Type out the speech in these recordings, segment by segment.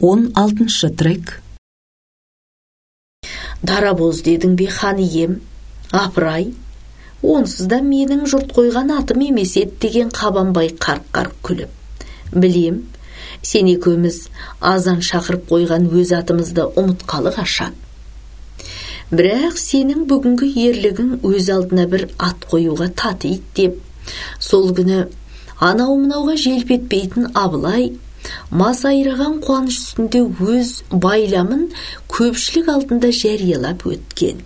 16-шы трек. Дарабоз дедің бе хан ием, апырай, онсыз да менің жұрт қойған атым емес ет деген Қабанбай қарқ-қарқ күліп. Білем, сен екеуміз азан шақырып қойған өз атымызды ұмытқалы қашан. Бірақ сенің бүгінгі ерлігің өз алдына бір ат қоюға татиды деп, сол күні анау-мынауға желпетпейтін Абылай масайраған қуаныш үстінде өз байламын көпшілік алдында жариялап өткен.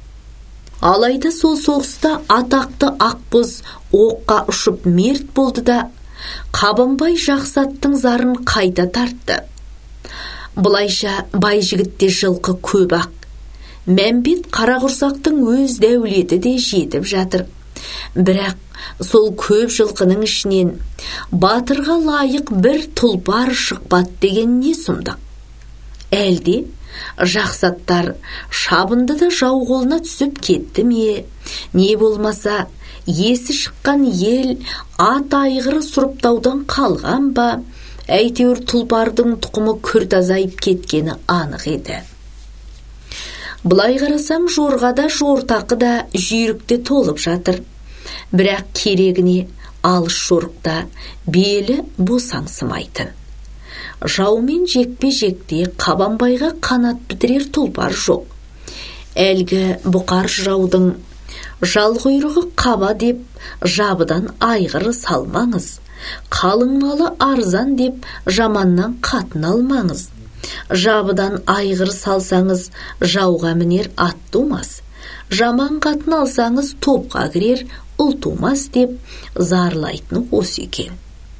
Алайда сол соғыста атақты Ақбоз оққа ұшып мерт болды да, Қабанбай жақсаттың зарын қайта тартты. Бұлайша бай жігітте жылқы көп ақ. Мәмбет Қарақұрсақтың өз дәулеті де жетіп жатыр. Бірақ сол көп жылқының ішінен батырға лайық бір тұлпар шықпады деген не сұмдық. Әлде жақсаттар шабынды да жау қолына түсіп кетті ме? Не болмаса есі шыққан ел ат айғыры сұрыптаудан қалған ба? Әйтеуір тұлпардың тұқымы күрт азайып кеткені анық еді. Бұлай қарасаң жорғада жортақы да жүйрікте толып жатыр. Бірақ керегіне алыс жорықта белі босаңсымайтын. Жаумен жекпе-жекте Қабанбайға қанат бітірер тұлпар жоқ. Әлгі бұқар жаудың жалқұйрығы қаба деп жабыдан айғыры салмаңыз. Қалың малы арзан деп жаманнан қатын алмаңыз. Жабыдан айғыр салсаңыз жауға мінер ат тумас. Жаман қатын алсаңыз топқа кірер ұл тумас деп зарлайтын осы екен.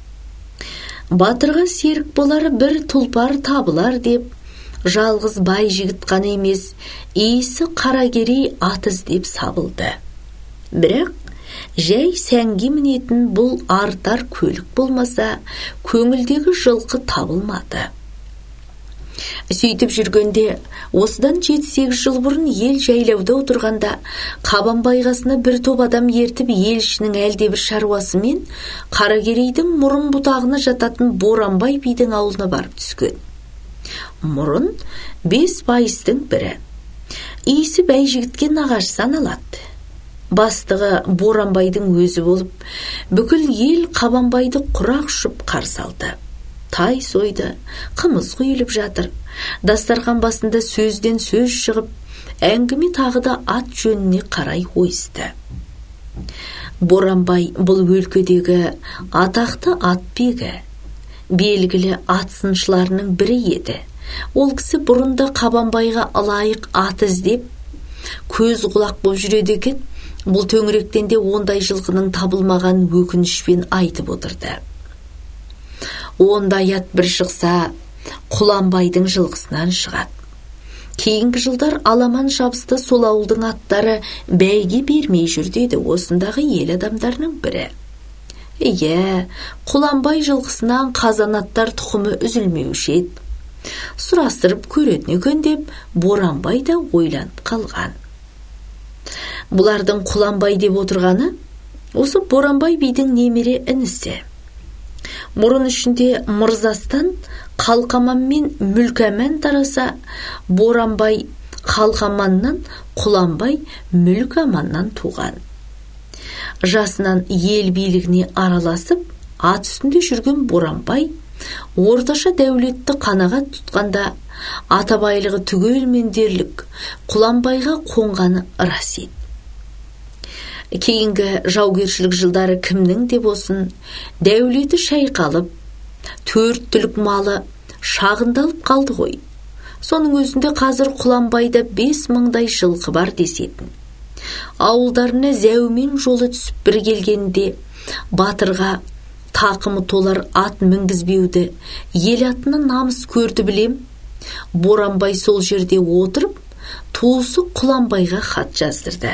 Батырға серік болар бір тұлпар табылар деп жалғыз бай жігіт қана емес, иісі қаракерей ат іздеп сабылды. Бірақ жай сәнге мінетін бұл артар көлік болмаса, көңілдегі жылқы табылмады. Сөйтіп жүргенде, осыдан 7-8 жыл бұрын ел жайлауда отырғанда, Қабанбай қасына бір топ адам ертіп ел ішінің әлде бір шаруасымен Қаракерейдің мұрын бұтағына жататын Боранбай бидің аулына барып түскен. Мұрын 5 байыстың бірі. Иісі бәй жігітке нағашы саналады. Бастығы Боранбайдың өзі болып, бүкіл ел Қабанбайды құрақ ұшып қарсы алды. Тай сойды, қымыз құйылып жатыр. Дастархан басында сөзден сөз шығып, әңгіме тағы да ат жөніне қарай ойысты. Боранбай бұл өлкедегі атақты атбегі, белгілі ат сыншыларының бірі еді. Ол кісі бұрында Қабанбайға лайық ат іздеп, көз құлақ боп жүреді екен. Бұл төңіректен де ондай жылқының табылмаған өкінішпен айтып отырды. Ондай ат бір шықса, Құланбайдың жылқысынан шығады. Кейінгі жылдар аламан шабыста сол ауылдың аттары бәйге бермей жүр деді осындағы ел адамдарының бірі. Құланбай жылқысынан қазан аттар тұқымы үзілмеуші еді. Сұрастырып көретін екен деп Боранбай да ойланып қалған. Бұлардың Құланбай деп отырғаны осы Боранбай бидің немере інісі. Мұрын ішінде Мырзастан Қалқаман мен Мүлкаман тараса, Боранбай Қалқаманнан, Құланбай Мүлкаманнан туған. Жасынан ел билігіне араласып, ат үстінде жүрген Боранбай орташа дәулетті қанағат тұтқанда атабайлығы түгелмен дерлік Құланбайға қонғаны рас еді. Кейінгі жаугершілік жылдары кімнің де болсын, дәулеті шайқалып, 4 түлік малы шағындалып қалды ғой. Соның өзінде қазір Құланбайда 5 мыңдай жылқы бар десетін. Ауылдарына зәумен жолы түсіп бір келгенде, батырға тақымы толар ат мінгізбеуді, ел атына намыс көрді білем. Боранбай сол жерде отырып, туысы Құланбайға хат жаздырды.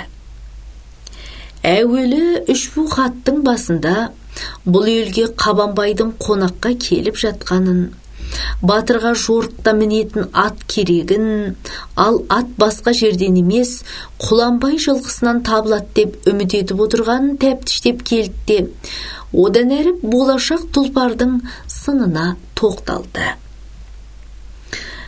Әуелі 3 хаттың басында бұл елге Қабанбайдың қонаққа келіп жатқанын, батырға жорықта мінетін ат керегін, ал ат басқа жерден емес Құланбай жылқысынан табылады деп үміт етіп отырғанын тәптіштеп келді. Одан әрі болашақ тұлпардың сынына тоқталды.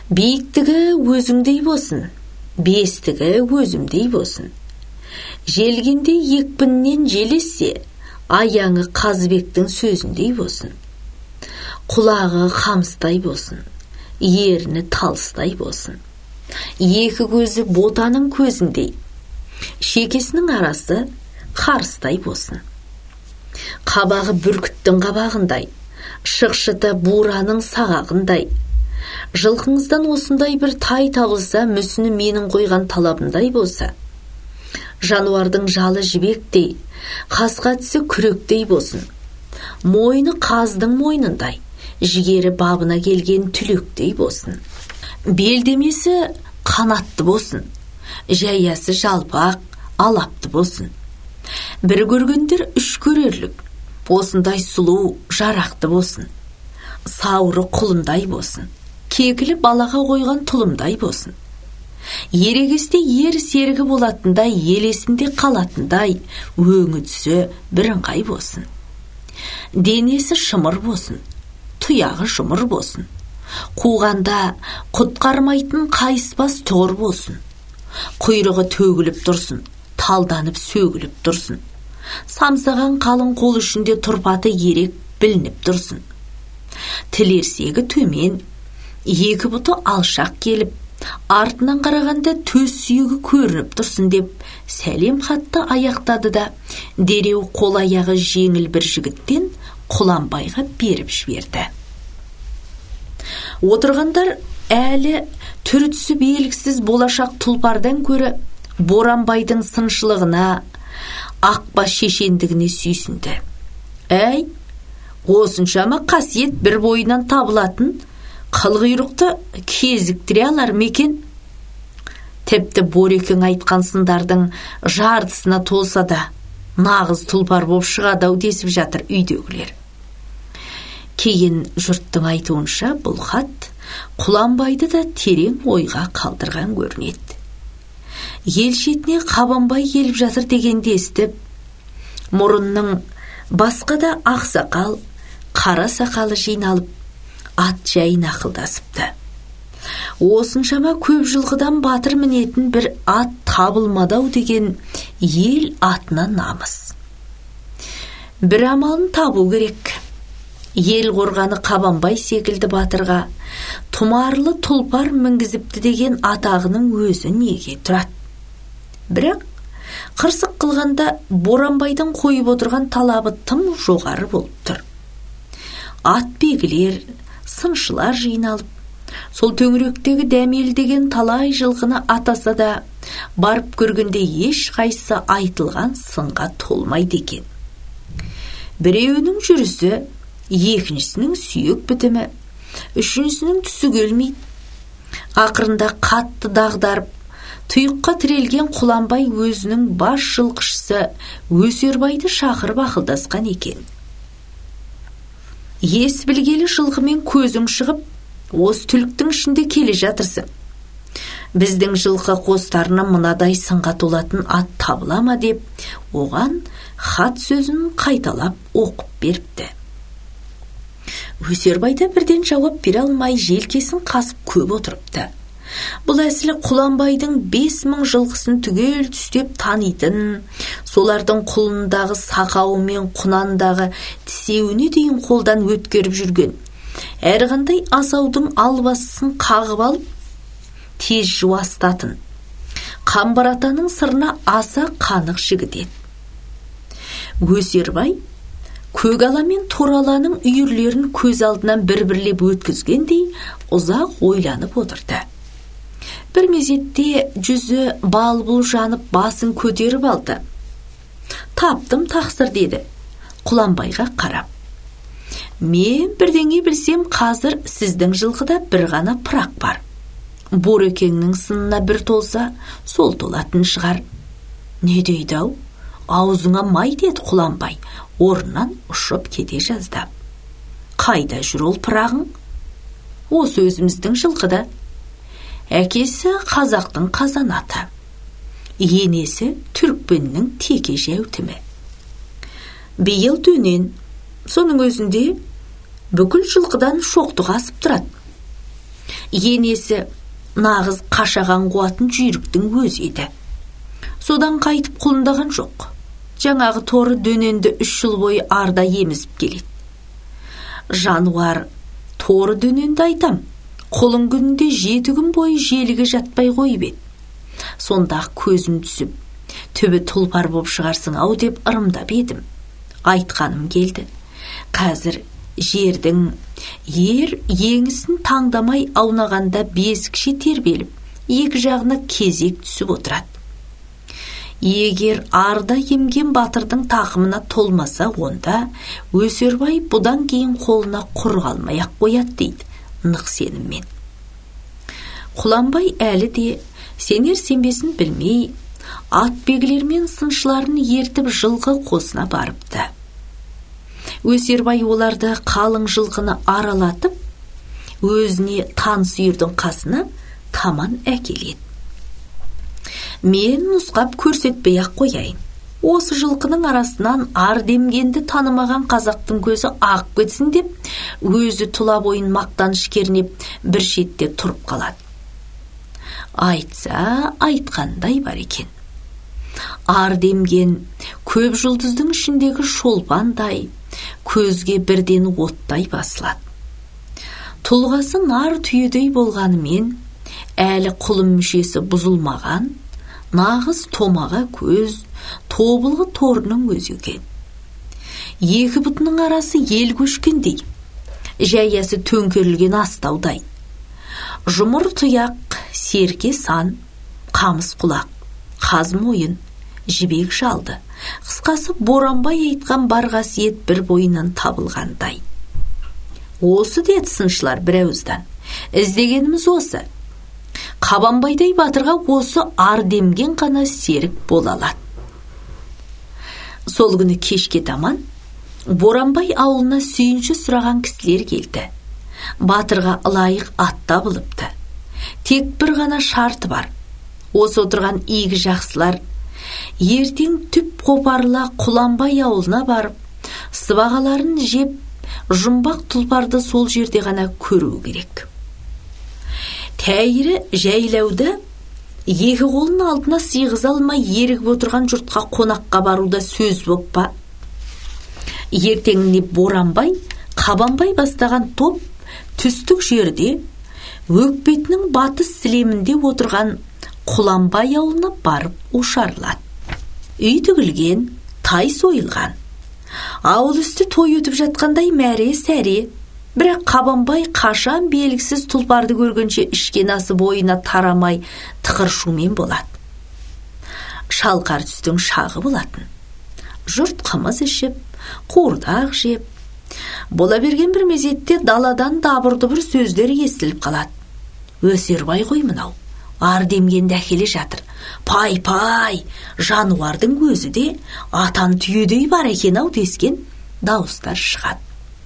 Биіктігі өзіңдей болсын, бестігі өзімдей болсын. Желгенде екпіннен желесе, аяңы Қазыбектің сөзіндей болсын. Құлағы қамыстай болсын, ерні талыстай болсын. Екі көзі ботаның көзіндей, шекесінің арасы қарыстай болсын. Қабағы бүркіттің қабағындай, шықшыты бураның сағағындай. Жылқыңыздан осындай бір тай табылса, мүсіні менің қойған талабымдай болса. Жануардың жалы жібектей, қасқа тісі күректей болсын. Мойны қаздың мойнындай, жігері бабына келген түлектей болсын. Белдемесі қанатты болсын, жаясы жалпақ, алапты болсын. Бір көргендер үш көрерлік, осындай сұлу, жарақты болсын. Сауыры құлындай болсын, кекілі балаға қойған тұлымдай болсын. Ерегесте ер серігі болатындай, елесінде қалатындай, өңі түсі бірыңғай болсын. Денесі шымыр болсын, тұяғы жұмыр болсын. Қуғанда құтқармайтын қайыспас тор болсын. Құйрығы төгіліп тұрсын, талданып сөгіліп тұрсын. Самсаған қалың қол ішінде тұрпаты ерек білініп тұрсын. Тілерсегі төмен, екі бұты алшақ келіп, артынан қарағанда төс сүйегі көрініп тұрсын деп сәлем хатты аяқтады да, дереу қол аяғы жеңіл бір жігіттен Құланбайға беріп жіберді. Отырғандар әлі түрі түсі белгісіз болашақ тұлпардан көрі Боранбайдың сыншылығына, ақбас шешендігіне сүйсінді. Әй, осыншама қасиет бір бойынан табылатын қылғұйрықты кезіктіре алар мекен? Тіпті Борекең айтқан сындардың жартысына толса да, нағыз тұлпар боп шығады ау десіп жатыр үйдегілер. Кейін жұрттың айтуынша бұл хат Құланбайды да терең ойға қалдырған көрінеді. Ел шетіне Қабанбай келіп жатыр дегенде естіп, мұрынның басқа да ақсақал, қара сақалы жиналып, ат жайын ақылдасыпты. Осыншама көп жылқыдан батыр мінетін бір ат табылмадау деген ел атына намыс. Бір амалын табу керек. Ел қорғаны Қабанбай секілді батырға тұмарлы тұлпар мінгізіпті деген атағының өзі неге тұрады? Бірақ қырсық қылғанда Боранбайдың қойып отырған талабы тым жоғары болып тұр. Ат бегілер, сыншылар жиналып, сол төңіректегі дәмел деген талай жылқыны атаса да, барып көргенде еш қайсы айтылған сынға толмайды екен. Біреуінің жүрісі, екіншісінің сүйек бітімі, үшіншісінің түсі келмейді. Ақырында қатты дағдарып, тұйыққа тірелген Құланбай өзінің бас жылқышысы Өсербайды шақырып ақылдасқан екен. Ес білгелі жылқымен көзің шығып, осы түліктің ішінде келе жатырсың. Біздің жылқы қостарына мынадай сынға толатын ат табыла ма деп, оған хат сөзін қайталап оқып беріпті. Өсербайда бірден жауап бере алмай желкесін қасып көп отырыпты. Бұл әсілі Құланбайдың 5000 жылқысын түгел түстеп танитын, солардың құлындағы сақауы мен құнандағы тісеуіне дейін қолдан өткеріп жүрген, әрқандай асаудың албасысын қағып алып, тез жуастатын, Қамбар-атаның сырына аса қанық жігіт еді. Өсербай Көгала мен Тораланың үйірлерін көз алдынан бір-бірлеп өткізгендей ұзақ ойланып отырды. Бір мезетте жүзі бал-бұл жанып басын көтеріп алды. Таптым тақсыр деді, Құланбайға қарап. Мен бірдеңе білсем, қазір сіздің жылқыда бір ғана пырақ бар. Борекеңнің сынына бір толса, сол толатын шығар. Не дейді ау? Аузыңа май деді Құланбай, орнынан ұшып кете жаздап. Қайда жүр ол пырағың? Осы өзіміздің жылқыда. Әкесі қазақтың қазанаты, енесі түрікпеннің теке жәутімі. Биыл дөнен, соның өзінде бүкіл жылқыдан шоқтық асып тұрады. енесі нағыз қашаған қуатын жүйріктің өзі еді. Содан қайтып құлындаған жоқ. Жаңағы торы дөненді 3 жыл бойы арда емізіп келеді. Жануар торы дөненді айтам, құлын күнінде 7 күн бойы желіге жатпай қойып еді. Сонда көзім түсіп, түбі тұлпар боп шығарсың ау деп ырымдап едім. Айтқаным келді. Қазір жердің ер еңісін таңдамай аунағанда бесікше тербеліп, екі жағына кезек түсіп отырады. Егер арда емген батырдың тақымына толмаса, онда Өсербай бұдан кейін қолына құр қалмай-ақ қояды дейді нық сеніммен. Құланбай әлі де сенер сенбесін білмей, атбегілермен сыншыларын ертіп жылқы қосына барыпты. Өсербай оларды қалың жылқыны аралатып, өзіне таныс үйірдің қасына таман әкеледі. Мен нұсқап көрсетпей-ақ қояйын. Осы жылқының арасынан ар демгенді танымаған қазақтың көзі ақ кетсін деп, өзі тұла бойын мақтаныш кернеп бір шетте тұрып қалады. Айтса, айтқандай бар екен. Ар демген көп жұлдыздың ішіндегі шолпандай, көзге бірден оттай басылады. Тұлғасы нар түйедей болғанымен, әлі құлын мүшесі бұзылмаған, нағыз томаға көз, тобылғы торының өзі екен. Екі бұтының арасы ел көшкендей, жәясы төңкерілген астаудай. Жұмыр тұяқ, серке сан, қамыс құлақ, қаз мойын, жібек жалды. Қысқасы Боранбай айтқан бар қасиет бір бойынан табылғандай. Осы деді сыншылар бір ауыздан. Іздегеніміз осы. Қабанбайдай батырға осы ар демген қана серік бола алады. Сол күні кешке таман Боранбай ауылына сүйінші сұраған кісілер келді. Батырға лайық ат табылыпты. Тек бір ғана шарты бар. Осы отырған игі жақсылар ертең түп қопарыла Құланбай ауылына барып, сыбағаларын жеп, жұмбақ тұлпарды сол жерде ғана көру керек. Тәйірі жайлауда екі қолын алдына сыйғыза алмай ерігіп отырған жұртқа қонаққа баруда сөз боп па? Ертеңіне Боранбай, Қабанбай бастаған топ түстік жерде өкпетінің батыс сілемінде отырған Құланбай ауылына барып ошарылады. Үй тігілген, тай сойылған. Ауыл үсті той өтіп жатқандай мәре сәре. Бірақ Қабанбай қашан белгісіз тұлпарды көргенше ішкен асы бойына тарамай тықыршумен болады. Шалқар түстің шағы болатын. Жұрт қымыз ішіп, қуырдақ жеп. Бола берген бір мезетте даладан дабыр-дұбыр сөздер естіліп қалады. Өсербай ғой мынау, ар демгенді әкеле жатыр. Пай-пай, жануардың өзі де атан түйедей бар екен-ау дескен дауыстар шығады.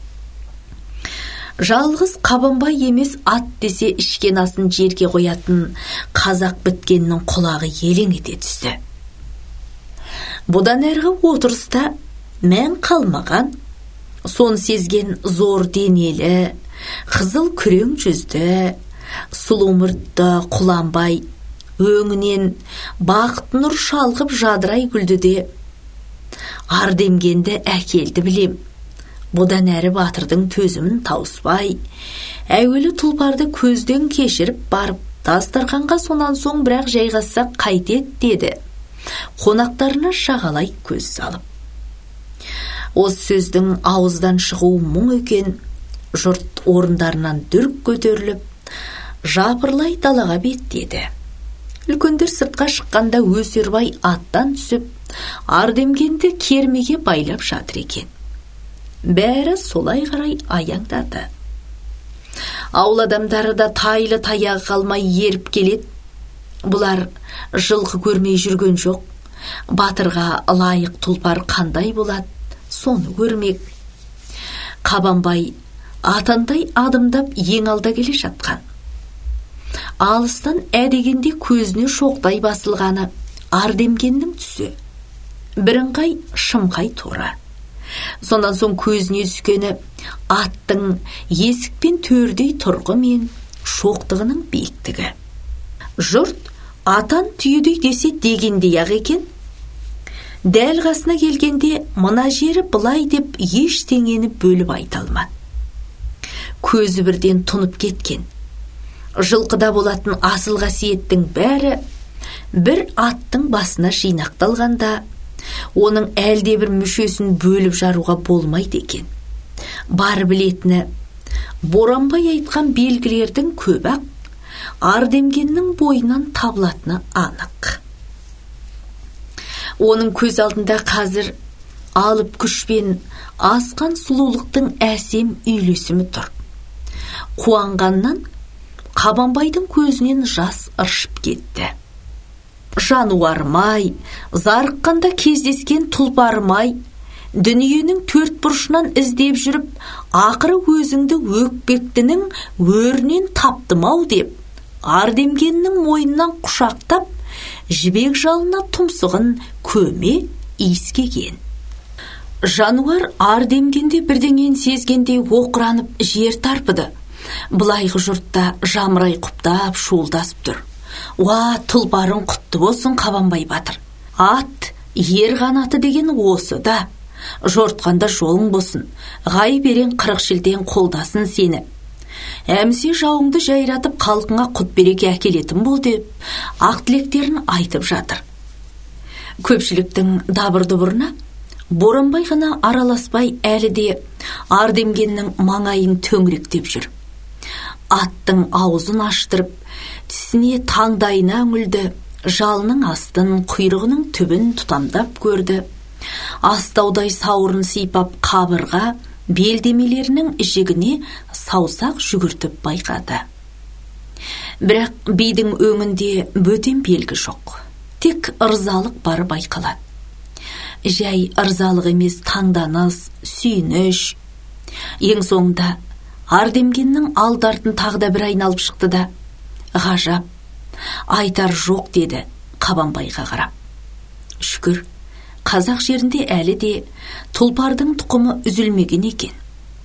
Жалғыз Қабанбай емес, ат десе ішкен асын жерге қоятын қазақ біткеннің құлағы елең ете түсті. Бұдан әргі отырыста мән қалмаған, сон сезген зор денелі, қызыл күрең жүзді, сұлу мұртты Құланбай өңінен бақыт нұр шалқып жадырай күлді де, ар демгенді әкелді білем. Бұдан әрі батырдың төзімін тауыспай, әуелі тұлпарды көзден кешіріп барып, дастарханға сонан соң бірақ жайғассақ қайтет деді, қонақтарына шағалай көз салып. Осы сөздің ауыздан шығуы мұң екен, жұрт орындарынан дүрк көтеріліп, жапырлай далаға беттеді. Үлкендер сыртқа шыққанда Өсербай аттан түсіп, ар демгенді кермеге байлап жатыр екен. Бәрі солай қарай аяңдады. Ауыл адамдары да тайлы таяғы қалмай еріп келеді. Бұлар жылқы көрмей жүрген жоқ. Батырға лайық тұлпар қандай болады, соны көрмек. Қабанбай атандай адымдап ең алда келе жатқан. Алыстан әдегенде көзіне шоқтай басылғаны ар демгеннің түсі. Бірыңғай шымқай торы. Сондан соң көзіне түскені аттың есікпен төрдей тұрғы мен шоқтығының биіктігі. Жұрт атан түйедей десе дегендей ақ екен. Дәл қасына келгенде мына жері былай деп ештеңені бөліп айта алмады. Көзі бірден тұнып кеткен. Жылқыда болатын асыл қасиеттің бәрі бір аттың басына жинақталғанда, оның әлде бір мүшесін бөліп жаруға болмайды екен. Бар білетіні, Боранбай айтқан белгілердің көп-ақ Ардемгеннің бойынан табылатыны анық. Оның көз алдында қазір алып күшпен асқан сұлулықтың әсем үйлесімі тұр. Қуанғаннан Қабанбайдың көзінен жас ыршып кетті. Жануармай, зарыққанда кездескен тұлпармай, дүниенің төрт бұрышынан іздеп жүріп, ақыры өзіңді өкпектінің өрінен таптым-ау деп, Ардемгеннің мойнынан құшақтап, жібек жалына тұмсығын көме иіскеген. Жануар Ардемгенде бірдеңен сезгендей оқыранып жер тарпыды. Былайғы жұртта жамырай құптап шуылдасып тұр. Уа, тұлпарың құтты болсын, Қабанбай батыр. Ат, ер қанаты деген осы да. Жортқанда жолың болсын. Ғай берен 40 шілден қолдасын сені. Әмсе жауыңды жайратып халқыңа құт береке әкелетін бол деп, ақ тілектерін айтып жатыр. Көпшіліктің дабыр-дұбырына Боранбай ғана араласпай әлі де Ардемгеннің маңайын төңіректеп жүр. Аттың аузын аштырып, тісіне таңдайына үңілді, жалының астын, құйрығының түбін тұтамдап көрді. Астаудай сауырын сипап қабырға, белдемелерінің жігіне саусақ жүгіртіп байқады. Бірақ бидің өңінде бөтен белгі жоқ. Тек ырзалық бары байқалады. Жай ырзалық емес, таңданыс, сүйініш. Ең соңында Ардемгеннің алды-артын тағы да бір айналып шықты да, ғажап, айтар жоқ деді Қабанбайға қарап. Шүкір, қазақ жерінде әлі де тұлпардың тұқымы үзілмеген екен.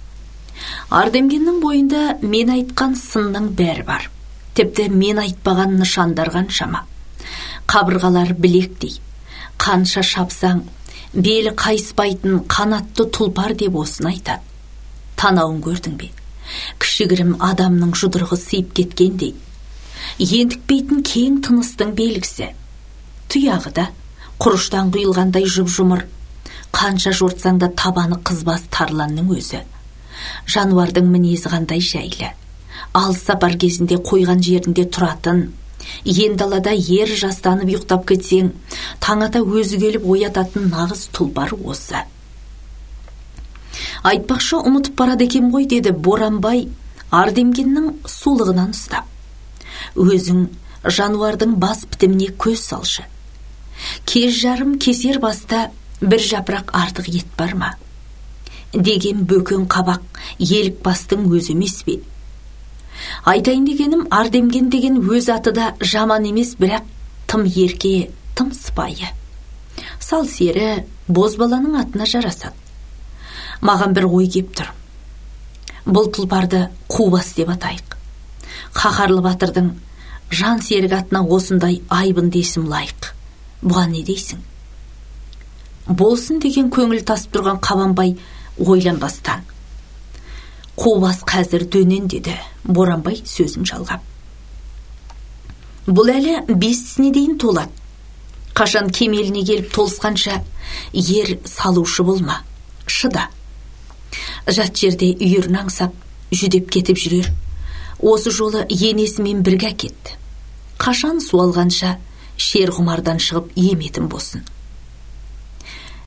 Ардемгеннің бойында мен айтқан сынның бәрі бар. Тіпті мен айтпаған нышандар қаншама. Қабырғалар білектей, қанша шапсаң, белі қайыспайтын қанатты тұлпар деп осын айтады. Танауын көрдің бе? Кішігірім адамның жұдырығы сыйып кеткендей. Ентікпейтін кең тыныстың белгісі. Тұяғы да құрыштан құйылғандай жұп-жұмыр. Қанша жортсаң да табаны қызбас тарланның өзі. Жануардың мінезі қандай жайлы. Алыс сапар кезінде қойған жерінде тұратын, ендалада ер жастанып ұйықтап кетсең, таңата өзі келіп оятатын нағыз тұлпар осы. Айтпақшы ұмытып барады екен ғой, деді Боранбай Ардемгеннің сулығынан ұстап. Өзің жануардың бас бітіміне көз салшы. Кез жарым кесер баста бір жапырақ артық ет бар ма? Деген бөкен қабақ елік бастың өзі емес бе? Айтайын дегенім, Ардемген деген өз аты да жаман емес, бірақ тым ерке, тым сыпайы. Сал сері бозбаланың атына жарасады. Маған бір ой кеп тұр. Бұл тұлпарды Қубас деп атайық. Қаһарлы батырдың жан серік атына осындай айбын десім лайық. Бұған не дейсің? Болсын деген көңіл тасып тұрған Қабанбай ойланбастан. Қубас қазір дөнен, деді Боранбай сөзін жалғап. Бұл әлі 5-сіне дейін толады. Қашан кемеліне келіп толысқанша ер салушы болма, шыда. Жат жерде үйірін аңсап, жүдеп кетіп жүрер. Осы жолы енесімен бірге кетті. Қашан су алғанша шер құмардан шығып еметім болсын.